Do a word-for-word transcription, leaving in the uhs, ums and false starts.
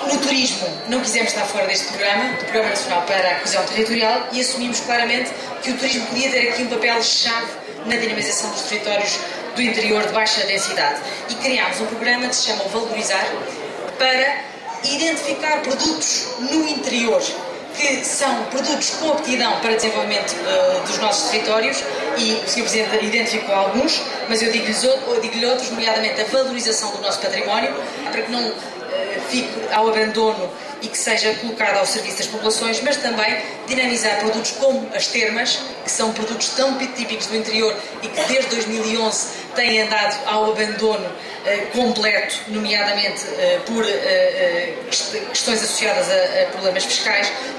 No turismo, não quisemos estar fora deste programa, do Programa Nacional para a Coesão Territorial, e assumimos claramente que o turismo podia ter aqui um papel-chave na dinamização dos territórios do interior de baixa densidade. E criámos um programa que se chama Valorizar, para identificar produtos no interior que são produtos com aptidão para desenvolvimento uh, dos nossos territórios, e o senhor Presidente identificou alguns, mas eu digo-lhe digo outros, nomeadamente a valorização do nosso património, para que não uh, fique ao abandono e que seja colocado ao serviço das populações, mas também dinamizar produtos como as termas, que são produtos tão típicos do interior e que desde dois mil e onze têm andado ao abandono uh, completo, nomeadamente uh, por uh, uh, questões associadas a, a problemas fiscais.